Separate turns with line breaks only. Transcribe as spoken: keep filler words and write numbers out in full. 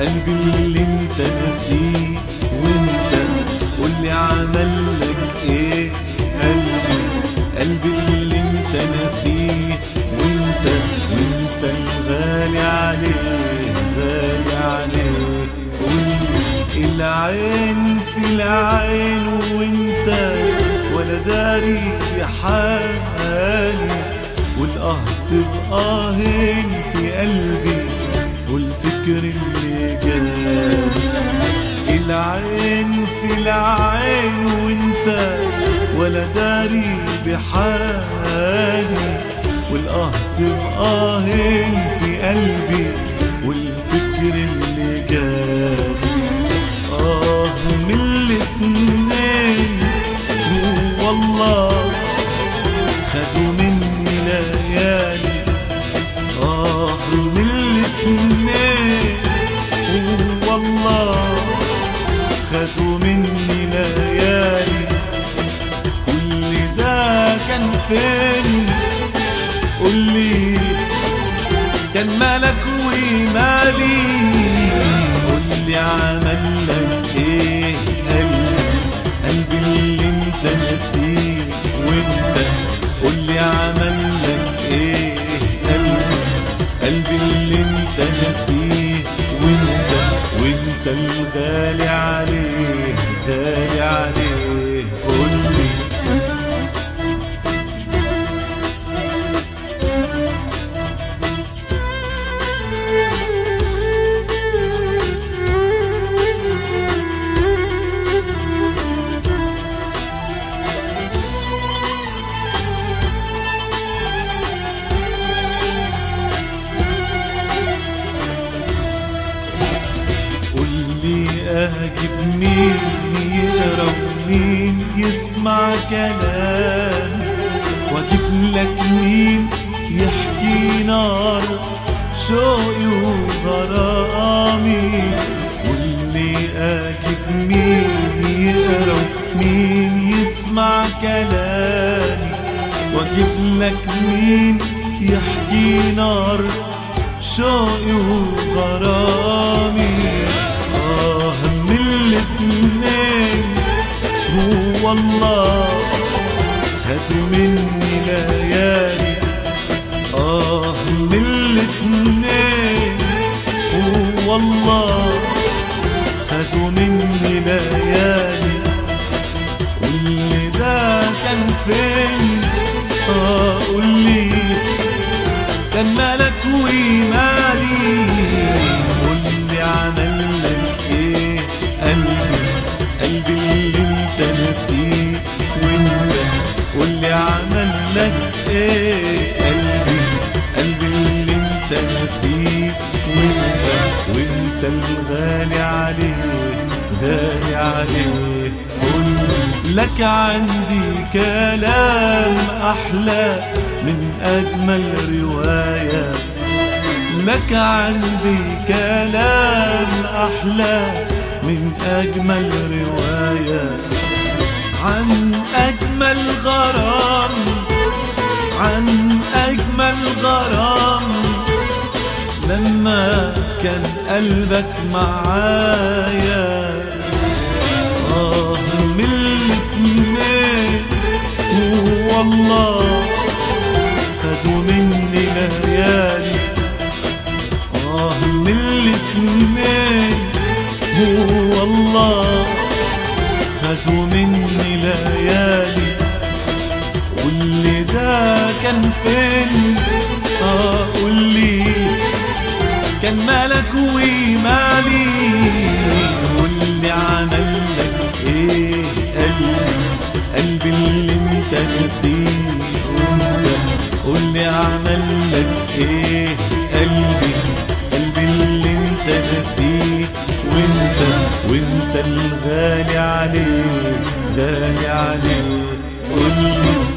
قلبي اللي انت نسيه وانت قولي عملك ايه. قلبي قلبي اللي انت نسيه وانت وانت الغالي عليه غالي عليه. قولي العين في العين وانت ولا داري بحالي، والقهط بقاهين في قلبي والفكر اللي جالي. العين في العين وانت ولا داري بحالي، والقهط بقاهين في قلبي والفكر اللي جالي. آه من الاتنين والله خدوا مني ليالي. آه من الاتنين والله خدوا مني ليالي. كل ده كان فين؟ قولي كان مالك ومالي. قولي عملك ايه قلبي قلبي اللي انت نسيه وانت قولي عملك ايه قلبي قلبي اللي انت نسيه وانت وانت الغالي عليه غالي عليه. قولي أجيب مين يقرا ومين يسمع كلامي، وأجيب لك مين يحكي نار شوقي وغرامي. واللي أجيب مين يقرا ومين يسمع كلامي، وأجيب لك مين يحكي نار شوقي وغرامي. آه من الاتنين هو الله خدوا مني ليالي. آه من الاتنين هو الله خدوا مني ليالي. واللي ده كان فين؟ آه قولي كان مالك ومالي. قولي عملك ايه قلبي قلبي اللي انت نسيه وانت قولي عملك ايه قلبي قلبي اللي انت نسيه وانت وانت الغالي عليه غالي عليه. قولي لك عندي كلام احلى من اجمل رواية، لك عندي كلام أحلى من أجمل رواية عن أجمل غرام عن أجمل غرام لما كان قلبك معايا. آه من الاتنين والله خدوا مني ليالي. آه من الاتنين هو الله خدوا مني ليالي. واللي ده كان فين؟ آه قولي كان مالك ومالي. قولي عملك ايه قلبي قلبي اللي انت نسيه وانت قولي عملك ايه قلبي قلبي اللي انت نسيه وانت وانت الغالي عليه غالي عليه. قولي